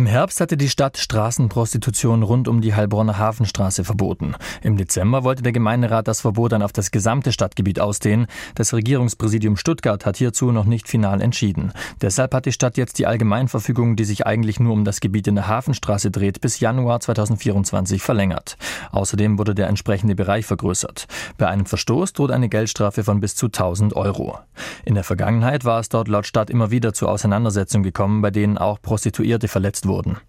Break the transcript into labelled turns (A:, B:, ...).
A: Herbst hatte die Stadt Straßenprostitution rund um die Heilbronner Hafenstraße verboten. Im Dezember wollte der Gemeinderat das Verbot dann auf das gesamte Stadtgebiet ausdehnen. Das Regierungspräsidium Stuttgart hat hierzu noch nicht final entschieden. Deshalb hat die Stadt jetzt die Allgemeinverfügung, die sich eigentlich nur um das Gebiet in der Hafenstraße dreht, bis Januar 2024 verlängert. Außerdem wurde der entsprechende Bereich vergrößert. Bei einem Verstoß droht eine Geldstrafe von bis zu 1.000 Euro. In der Vergangenheit war es dort laut Stadt immer wieder zu Auseinandersetzungen gekommen, bei denen auch Prostituierte verletzt wurden.